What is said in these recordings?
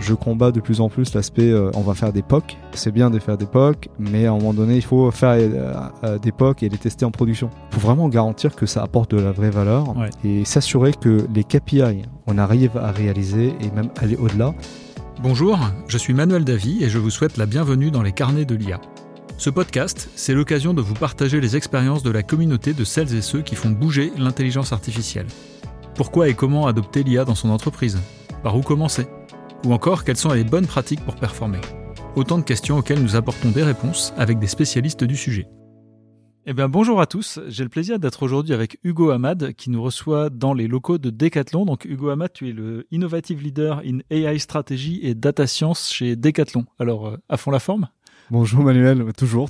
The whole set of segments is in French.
je combats de plus en plus l'aspect on va faire des POC. C'est bien de faire des POC, mais à un moment donné, il faut faire des POC et les tester en production. Il faut vraiment garantir que ça apporte de la vraie valeur et s'assurer que les KPI, on arrive à réaliser et même aller au-delà. Bonjour, je suis Manuel Davy et je vous souhaite la bienvenue dans les carnets de l'IA. Ce podcast, c'est l'occasion de vous partager les expériences de la communauté de celles et ceux qui font bouger l'intelligence artificielle. Pourquoi et comment adopter l'IA dans son entreprise ? Par où commencer ? Ou encore, quelles sont les bonnes pratiques pour performer ? Autant de questions auxquelles nous apportons des réponses avec des spécialistes du sujet. Eh bien, bonjour à tous. J'ai le plaisir d'être aujourd'hui avec Hugo Hamad qui nous reçoit dans les locaux de Decathlon. Donc, Hugo Hamad, tu es le Innovative Leader in AI Strategy et Data Science chez Decathlon. Alors, à fond la forme ? Bonjour Manuel, toujours.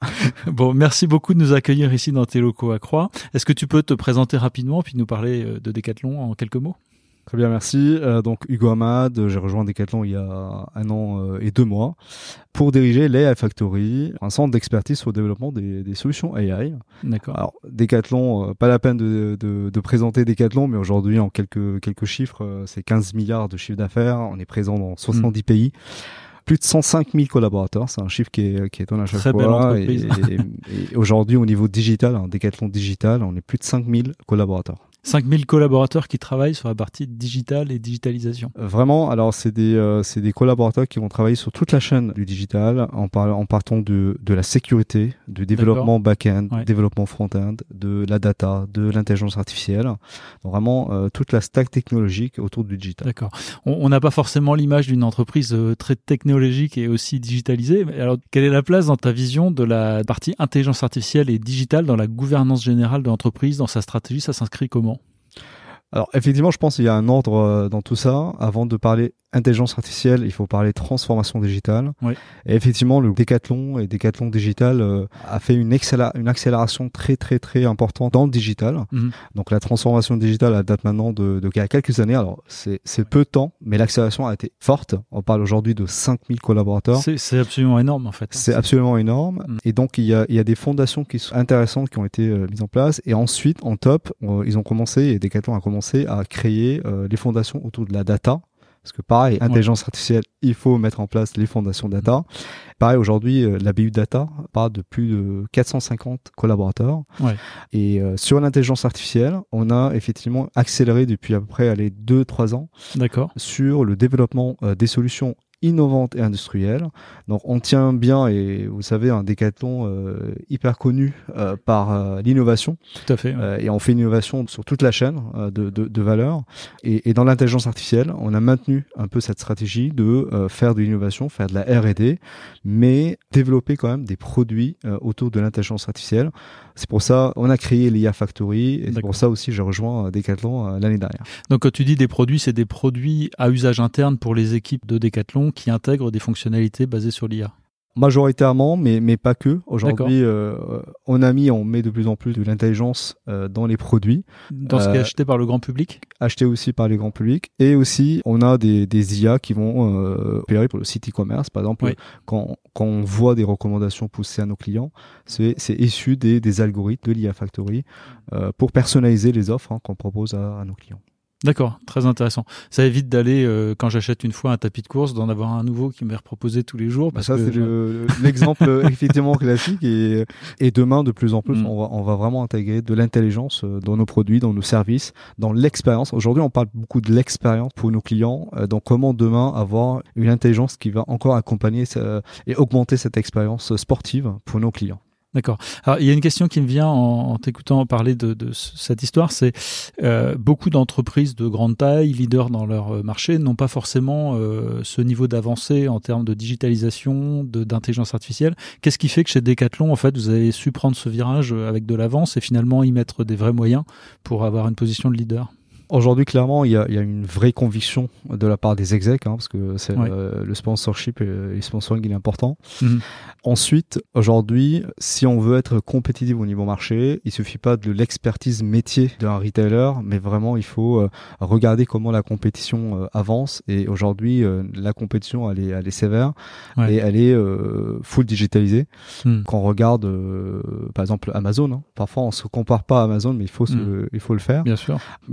Bon, merci beaucoup de nous accueillir ici dans tes locaux à Croix. Est-ce que tu peux te présenter rapidement puis nous parler de Decathlon en quelques mots ? Très bien, merci. Donc Hugo Hamad, j'ai rejoint Decathlon il y a 1 an et 2 mois pour diriger l'AI Factory, un centre d'expertise sur le développement des solutions AI. D'accord. Alors Decathlon, pas la peine de présenter Decathlon, mais aujourd'hui en quelques chiffres, c'est 15 milliards de chiffre d'affaires. On est présent dans 70 pays. Plus de 105 000 collaborateurs, c'est un chiffre qui étonne à chaque fois. Très belle entreprise. Et aujourd'hui, au niveau digital, Decathlon digital, on est plus de 5 000 collaborateurs. 5 000 collaborateurs qui travaillent sur la partie digitale et digitalisation. Vraiment, alors c'est des collaborateurs qui vont travailler sur toute la chaîne du digital en partant de la sécurité, du développement back-end, développement front-end, de la data, de l'intelligence artificielle. Donc vraiment toute la stack technologique autour du digital. D'accord. On n'a pas forcément l'image d'une entreprise très technologique et aussi digitalisée. Alors, quelle est la place dans ta vision de la partie intelligence artificielle et digitale dans la gouvernance générale de l'entreprise, dans sa stratégie ? Ça s'inscrit comment ? Alors effectivement, je pense qu'il y a un ordre dans tout ça. Avant de parler intelligence artificielle, il faut parler transformation digitale. Oui. Et effectivement, le Decathlon et Decathlon Digital a fait une accélération très importante dans le digital. Mm-hmm. Donc la transformation digitale, elle date maintenant de quelques années. Alors c'est peu de temps, mais l'accélération a été forte. On parle aujourd'hui de 5000 collaborateurs. C'est absolument énorme en fait. C'est absolument énorme. Mm. Et donc il y a des fondations qui sont intéressantes qui ont été mises en place. Et ensuite, en top, ils ont commencé, et Decathlon a commencé à créer les fondations autour de la data. Parce que pareil, intelligence artificielle, il faut mettre en place les fondations data. Pareil, aujourd'hui, la BU Data parle de plus de 450 collaborateurs. Ouais. Et sur l'intelligence artificielle, on a effectivement accéléré depuis à peu près 2-3 ans. D'accord. Sur le développement des solutions innovantes et industrielles. Donc on tient bien, et vous savez, un Decathlon hyper connu par l'innovation. Tout à fait. Et on fait une innovation sur toute la chaîne de valeur. Et dans l'intelligence artificielle, on a maintenu un peu cette stratégie de faire de l'innovation, faire de la R&D, mais développer quand même des produits autour de l'intelligence artificielle. C'est pour ça on a créé l'IA Factory, et c'est pour ça aussi j'ai rejoint Decathlon l'année dernière. Donc quand tu dis des produits, c'est des produits à usage interne pour les équipes de Decathlon qui intègrent des fonctionnalités basées sur l'IA. Majoritairement, mais pas que. Aujourd'hui, on met de plus en plus de l'intelligence dans les produits. Dans ce qui est acheté par le grand public ? Acheté aussi par les grands publics. Et aussi, on a des IA qui vont opérer pour le site e-commerce. Par exemple, quand on voit des recommandations poussées à nos clients, c'est issu des algorithmes de l'IA Factory pour personnaliser les offres qu'on propose à nos clients. D'accord, très intéressant. Ça évite d'aller, quand j'achète une fois un tapis de course, d'en avoir un nouveau qui m'est reproposé tous les jours. Ça, c'est l'exemple effectivement classique. Et demain, de plus en plus, on va vraiment intégrer de l'intelligence dans nos produits, dans nos services, dans l'expérience. Aujourd'hui, on parle beaucoup de l'expérience pour nos clients. Donc, comment demain avoir une intelligence qui va encore accompagner et augmenter cette expérience sportive pour nos clients. D'accord. Alors, il y a une question qui me vient en t'écoutant parler de cette histoire, c'est beaucoup d'entreprises de grande taille, leaders dans leur marché, n'ont pas forcément ce niveau d'avancée en termes de digitalisation, d'intelligence artificielle. Qu'est-ce qui fait que chez Decathlon, en fait, vous avez su prendre ce virage avec de l'avance et finalement y mettre des vrais moyens pour avoir une position de leader ? Aujourd'hui, clairement, il y a une vraie conviction de la part des execs, parce que c'est le sponsorship et le sponsoring, il est important. Mm-hmm. Ensuite, aujourd'hui, si on veut être compétitif au niveau marché, il suffit pas de l'expertise métier d'un retailer, mais vraiment, il faut regarder comment la compétition avance. Et aujourd'hui, la compétition, elle est sévère et elle est full digitalisée. Quand on regarde, par exemple, Amazon, parfois on se compare pas à Amazon, mais il faut le faire. Bien sûr. On voit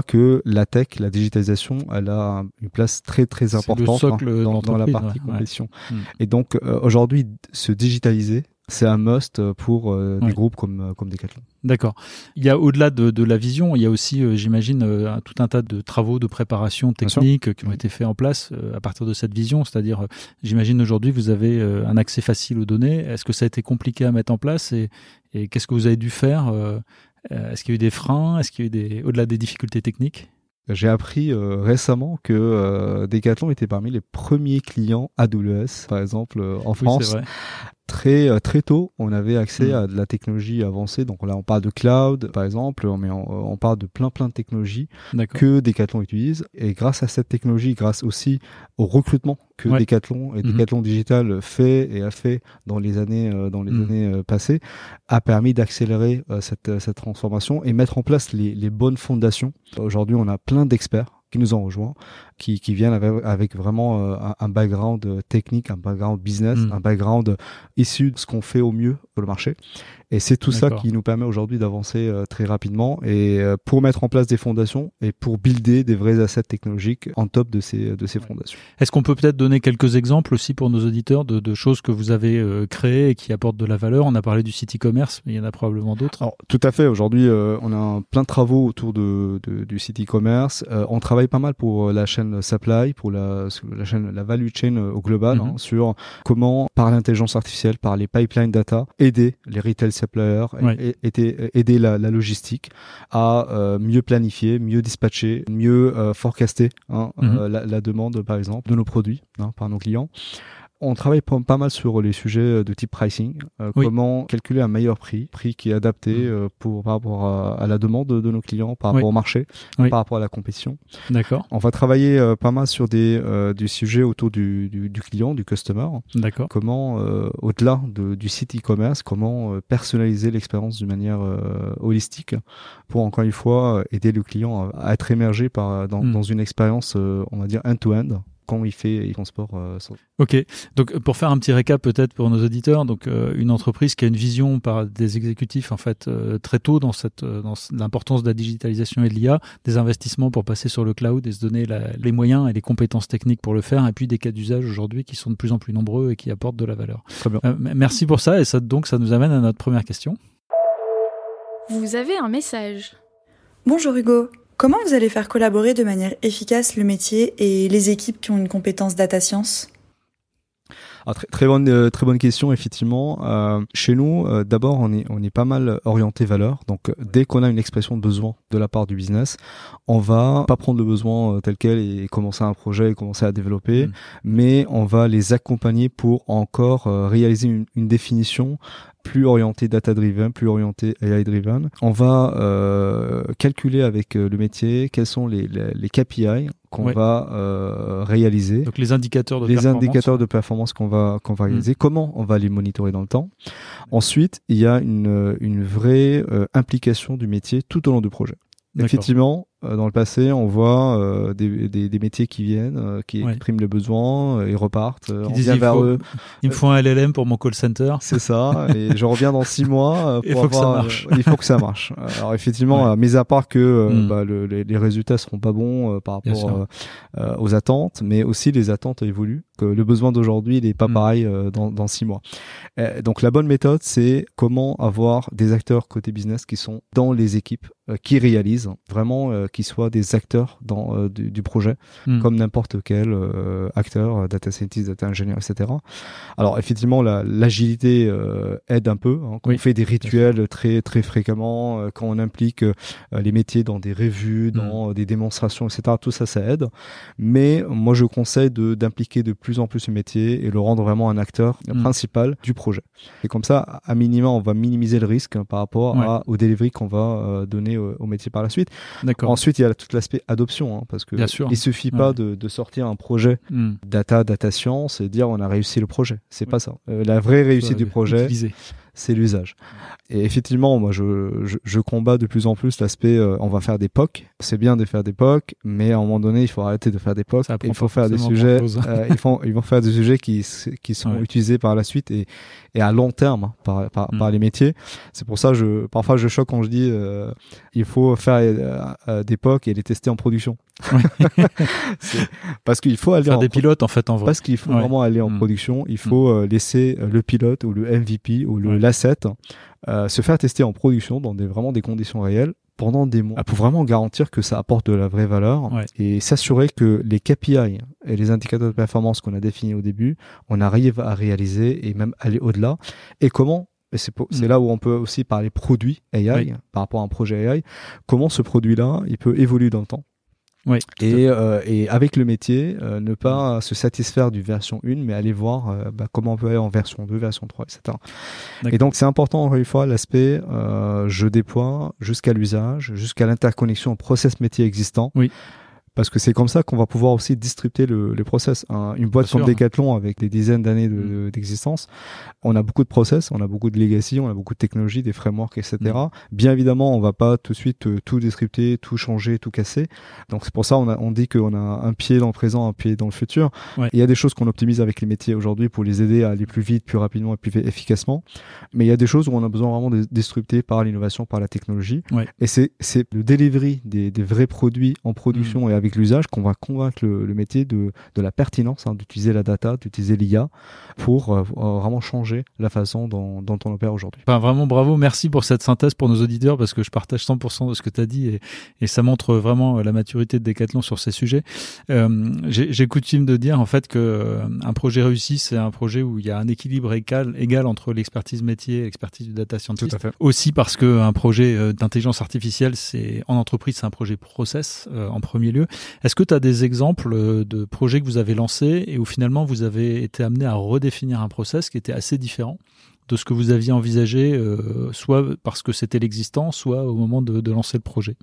voit que la tech, la digitalisation, elle a une place très très importante dans la partie compétition. Et donc aujourd'hui, se digitaliser, c'est un must pour des groupes comme Decathlon. D'accord. Il y a au-delà de la vision, il y a aussi, j'imagine, tout un tas de travaux de préparation technique qui ont été faits en place à partir de cette vision. C'est-à-dire, j'imagine aujourd'hui, vous avez un accès facile aux données. Est-ce que ça a été compliqué à mettre en place et qu'est-ce que vous avez dû faire Est-ce qu'il y a eu des freins Est-ce qu'il y a eu au-delà des difficultés techniques? J'ai appris récemment que Decathlon était parmi les premiers clients AWS, par exemple, en France. C'est vrai. Très tôt, on avait accès à de la technologie avancée. Donc là, on parle de cloud, par exemple, mais on parle de plein de technologies que Decathlon utilise. Et grâce à cette technologie, grâce aussi au recrutement que Decathlon et Decathlon Digital fait et a fait dans les années passées, a permis d'accélérer cette transformation et mettre en place les bonnes fondations. Aujourd'hui, on a plein d'experts qui nous ont rejoints, qui viennent avec vraiment un background technique, un background business, un background issu de ce qu'on fait au mieux sur le marché. Et c'est tout ça qui nous permet aujourd'hui d'avancer très rapidement et pour mettre en place des fondations et pour builder des vrais assets technologiques en top de ces fondations. Est-ce qu'on peut peut-être donner quelques exemples aussi pour nos auditeurs de choses que vous avez créées et qui apportent de la valeur? On a parlé du site e-commerce, mais il y en a probablement d'autres. Alors, tout à fait. Aujourd'hui, on a plein de travaux autour du site e-commerce. On travaille pas mal pour la chaîne supply, pour la value chain au global, sur comment, par l'intelligence artificielle, par les pipelines data, aider les retail suppliers, aider la logistique à mieux planifier, mieux dispatcher, mieux forecaster la demande, par exemple, de nos produits par nos clients. On travaille pas mal sur les sujets de type pricing, comment calculer un meilleur prix qui est adapté par rapport à la demande de nos clients, par rapport au marché, par rapport à la compétition. D'accord. On va travailler pas mal sur des sujets autour du client, du customer. D'accord. Comment, au-delà du site e-commerce, comment personnaliser l'expérience d'une manière holistique pour, encore une fois, aider le client à être émergé dans une expérience, on va dire, end-to-end. Quand il transport. Ok, donc pour faire un petit récap peut-être pour nos auditeurs, donc une entreprise qui a une vision par des exécutifs en fait très tôt dans l'importance de la digitalisation et de l'IA, des investissements pour passer sur le cloud et se donner les moyens et les compétences techniques pour le faire, et puis des cas d'usage aujourd'hui qui sont de plus en plus nombreux et qui apportent de la valeur. Très bien. Merci pour ça, et ça nous amène à notre première question. Vous avez un message. Bonjour Hugo. Comment vous allez faire collaborer de manière efficace le métier et les équipes qui ont une compétence data science ? Très bonne question, effectivement. Chez nous, d'abord, on est pas mal orienté valeur. Donc, dès qu'on a une expression de besoin de la part du business, on va pas prendre le besoin tel quel et commencer un projet et commencer à développer, mais on va les accompagner pour encore réaliser une définition plus orienté data-driven, plus orienté AI-driven. On va calculer avec le métier quels sont les KPI qu'on va réaliser. Donc les indicateurs de performance qu'on va réaliser. Comment on va les monitorer dans le temps. Ensuite, il y a une vraie implication du métier tout au long du projet. D'accord. Effectivement, dans le passé, on voit des métiers qui viennent, qui expriment le besoin, ils repartent, on vient vers eux. Il me faut un LLM pour mon call center. C'est ça, et je reviens dans 6 mois. Il faut que ça marche. Il faut que ça marche. Alors effectivement, mis à part que les résultats seront pas bons par rapport aux attentes, mais aussi les attentes évoluent, que le besoin d'aujourd'hui n'est pas pareil dans 6 mois. Donc la bonne méthode, c'est comment avoir des acteurs côté business qui sont dans les équipes, qui réalisent vraiment, qui soient des acteurs du projet, comme n'importe quel acteur, data scientist, data engineer, etc. Alors effectivement, l'agilité aide un peu. Quand on fait des rituels très très fréquemment, quand on implique les métiers dans des revues, dans des démonstrations, etc. Tout ça aide. Mais moi, je conseille d'impliquer de plus en plus le métier et le rendre vraiment un acteur principal du projet. Et comme ça, à minima, on va minimiser le risque par rapport au delivery qu'on va donner au métier par la suite. D'accord. Ensuite, il y a tout l'aspect adoption, parce que il suffit pas de sortir un projet data science et dire on a réussi le projet. C'est pas ça. La vraie réussite du projet, c'est l'usage. Et effectivement, moi, je combats de plus en plus l'aspect on va faire des POC. C'est bien de faire des POC, mais à un moment donné, il faut arrêter de faire des POC. Il faut faire des sujets. Ils vont faire des sujets qui sont utilisés par la suite et à long terme par les métiers. C'est pour ça parfois je choque quand je dis il faut faire des POC et les tester en production. Parce qu'il faut aller faire des pilotes en fait en vrai. Parce qu'il faut vraiment aller en production, il faut laisser le pilote ou le MVP ou l'asset se faire tester en production dans vraiment des conditions réelles pendant des mois pour vraiment garantir que ça apporte de la vraie valeur et s'assurer que les KPI et les indicateurs de performance qu'on a définis au début, on arrive à réaliser et même aller au-delà. Et comment, et c'est là où on peut aussi parler produit AI par rapport à un projet AI, comment ce produit-là, il peut évoluer dans le temps. Oui. Et avec le métier, ne pas se satisfaire du version 1, mais aller voir comment on peut aller en version 2, version 3, etc. D'accord. Et donc, c'est important, encore une fois, l'aspect je déploie jusqu'à l'usage, jusqu'à l'interconnexion au process métier existant. Oui. Parce que c'est comme ça qu'on va pouvoir aussi distribuer le process. Une boîte comme Decathlon avec des dizaines d'années d'existence, on a beaucoup de process, on a beaucoup de legacy, on a beaucoup de technologies, des frameworks, etc. Bien évidemment, on va pas tout de suite tout distribuer, tout changer, tout casser. Donc c'est pour ça on dit qu'on a un pied dans le présent, un pied dans le futur. Ouais. Il y a des choses qu'on optimise avec les métiers aujourd'hui pour les aider à aller plus vite, plus rapidement et plus efficacement. Mais il y a des choses où on a besoin vraiment de distribuer par l'innovation, par la technologie. Ouais. Et c'est le delivery des vrais produits en production et avec l'usage qu'on va convaincre le métier de la pertinence d'utiliser la data, d'utiliser l'IA pour vraiment changer la façon dont on opère aujourd'hui. Enfin, vraiment bravo, merci pour cette synthèse pour nos auditeurs parce que je partage 100% de ce que tu as dit et ça montre vraiment la maturité de Decathlon sur ces sujets. J'ai coutume de dire en fait que un projet réussi, c'est un projet où il y a un équilibre égal entre l'expertise métier et l'expertise du data scientist. Tout à fait. Aussi parce que un projet d'intelligence artificielle, en entreprise, c'est un projet process en premier lieu. Est-ce que tu as des exemples de projets que vous avez lancés et où finalement vous avez été amené à redéfinir un process qui était assez différent de ce que vous aviez envisagé, soit parce que c'était l'existant, soit au moment de lancer le projet?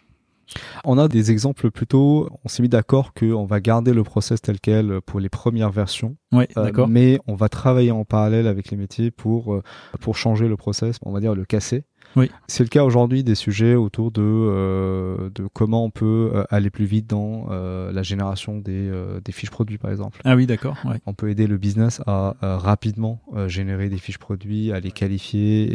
On a des exemples plutôt, on s'est mis d'accord qu'on va garder le process tel quel pour les premières versions. Oui, d'accord. Mais on va travailler en parallèle avec les métiers pour changer le process, on va dire le casser. Oui. C'est le cas aujourd'hui des sujets autour de comment on peut aller plus vite dans la génération des fiches produits par exemple. Ah oui, d'accord. Ouais. On peut aider le business à rapidement générer des fiches produits, à les qualifier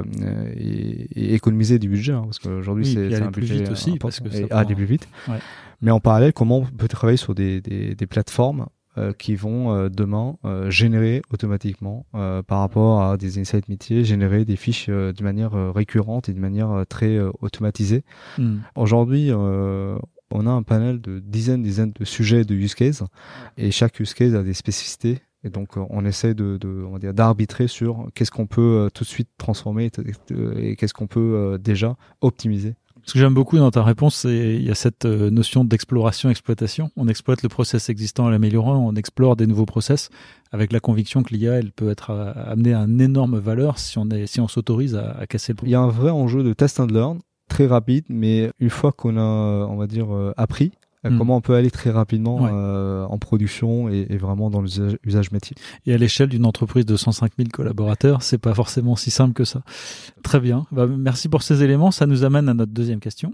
et économiser du budget parce qu'aujourd'hui c'est un budget vite aussi parce que ça aller plus vite. Ouais. Mais en parallèle, comment on peut travailler sur des plateformes qui vont demain générer automatiquement par rapport à des insights métiers, générer des fiches de manière récurrente et de manière très automatisée. Aujourd'hui, on a un panel de dizaines de sujets de use case et chaque use case a des spécificités. Et donc, on essaie on va dire, d'arbitrer sur qu'est-ce qu'on peut tout de suite transformer et qu'est-ce qu'on peut déjà optimiser. Ce que j'aime beaucoup dans ta réponse, c'est il y a cette notion d'exploration-exploitation. On exploite le process existant en l'améliorant, on explore des nouveaux process avec la conviction que l'IA, elle peut être amenée à une énorme valeur si on s'autorise à casser le process. Il y a un vrai enjeu de test and learn, très rapide, mais une fois qu'on a, on va dire, appris, comment on peut aller très rapidement en production et vraiment dans l'usage métier. Et à l'échelle d'une entreprise de 105 000 collaborateurs, c'est pas forcément si simple que ça. Très bien. Merci pour ces éléments. Ça nous amène à notre deuxième question.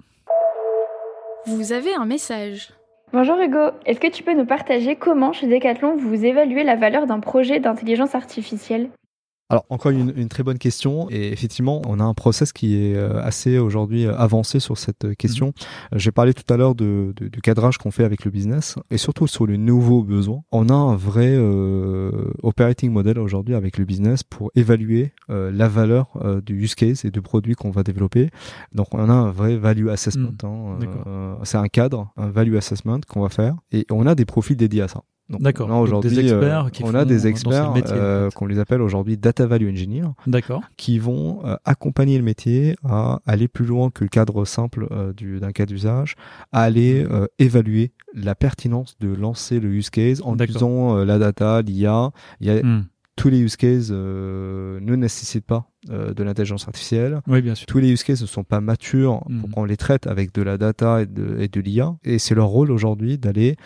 Vous avez un message. Bonjour Hugo, est-ce que tu peux nous partager comment chez Decathlon vous évaluez la valeur d'un projet d'intelligence artificielle ? Alors, encore une très bonne question. Et effectivement, on a un process qui est assez aujourd'hui avancé sur cette question. J'ai parlé tout à l'heure du cadrage qu'on fait avec le business et surtout sur les nouveaux besoins. On a un vrai operating model aujourd'hui avec le business pour évaluer la valeur du use case et du produit qu'on va développer. Donc, on a un vrai value assessment. C'est un cadre, un value assessment qu'on va faire et on a des profils dédiés à ça. Donc, d'accord. Aujourd'hui, on a des experts qu'on les appelle aujourd'hui data value engineers, qui vont accompagner le métier à aller plus loin que le cadre simple d'un cas d'usage, à aller évaluer la pertinence de lancer le use case en utilisant la data, l'IA. Tous les use cases ne nécessitent pas de l'intelligence artificielle. Oui, bien sûr. Tous les use cases ne sont pas matures pour qu'on les traite avec de la data et de l'IA. Et c'est leur rôle aujourd'hui d'aller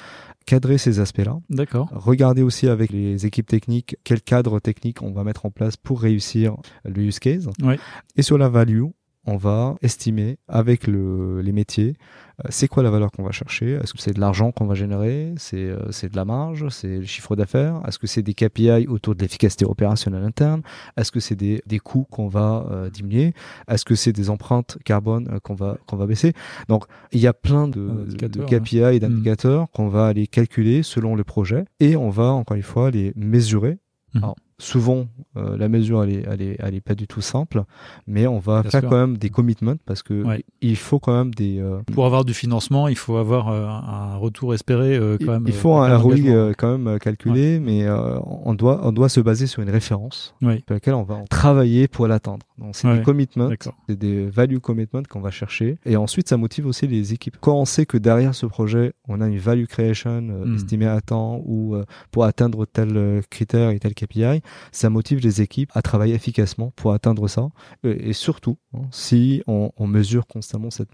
cadrer ces aspects-là. D'accord. Regarder aussi avec les équipes techniques quel cadre technique on va mettre en place pour réussir le use case. Ouais. Et sur la value, on va estimer avec les métiers c'est quoi la valeur qu'on va chercher. Est-ce que c'est de l'argent qu'on va générer, c'est de la marge, c'est le chiffre d'affaires, est-ce que c'est des KPI autour de l'efficacité opérationnelle interne, est-ce que c'est des coûts qu'on va diminuer, est-ce que c'est des empreintes carbone qu'on va baisser. Donc il y a plein de KPI et d'indicateurs qu'on va aller calculer selon le projet et on va encore une fois les mesurer. Alors, souvent, la mesure, elle est pas du tout simple, mais on va faire quand même des commitments parce que il faut quand même des. Pour avoir du financement, il faut avoir un retour espéré quand même. Il faut un ROI quand même calculé, mais on doit se baser sur une référence sur laquelle on va travailler pour l'atteindre. Donc c'est des commitments, c'est des value commitments qu'on va chercher, et ensuite ça motive aussi les équipes. Quand on sait que derrière ce projet, on a une value creation estimée à temps ou pour atteindre tel critère et tel KPI, ça motive les équipes à travailler efficacement pour atteindre ça. Et surtout, si on mesure constamment ces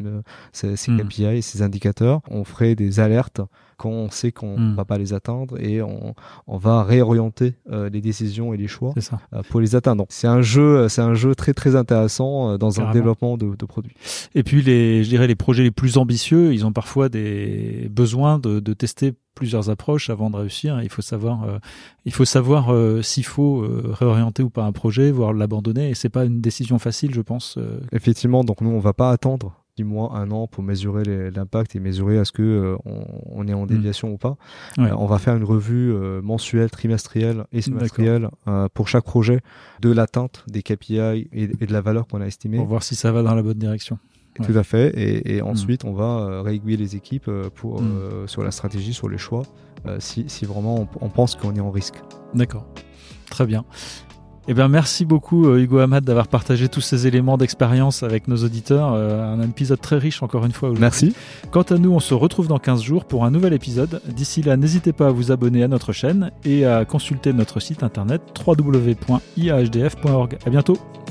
KPI et ces indicateurs, on ferait des alertes quand on sait qu'on ne va pas les atteindre et on va réorienter les décisions et les choix pour les atteindre. Donc, c'est un jeu très très intéressant dans un développement de produits. Et puis je dirais les projets les plus ambitieux, ils ont parfois des besoins de tester plusieurs approches avant de réussir. Il faut savoir s'il faut réorienter ou pas un projet, voire l'abandonner. Et c'est pas une décision facile, je pense. Effectivement, donc nous on va pas attendre 6 mois, 1 an pour mesurer l'impact et mesurer est-ce que on est en déviation ou pas. On va faire une revue mensuelle, trimestrielle et semestrielle pour chaque projet de l'atteinte des KPI et de la valeur qu'on a estimée. Pour voir si ça va dans la bonne direction. Tout à fait. Et ensuite, on va réaiguiller les équipes sur la stratégie, sur les choix, si vraiment on pense qu'on est en risque. D'accord. Très bien. Eh bien, merci beaucoup Hugo Hamad d'avoir partagé tous ces éléments d'expérience avec nos auditeurs. Un épisode très riche encore une fois aujourd'hui. Merci. Quant à nous, on se retrouve dans 15 jours pour un nouvel épisode. D'ici là, n'hésitez pas à vous abonner à notre chaîne et à consulter notre site internet www.iahdf.org. À bientôt.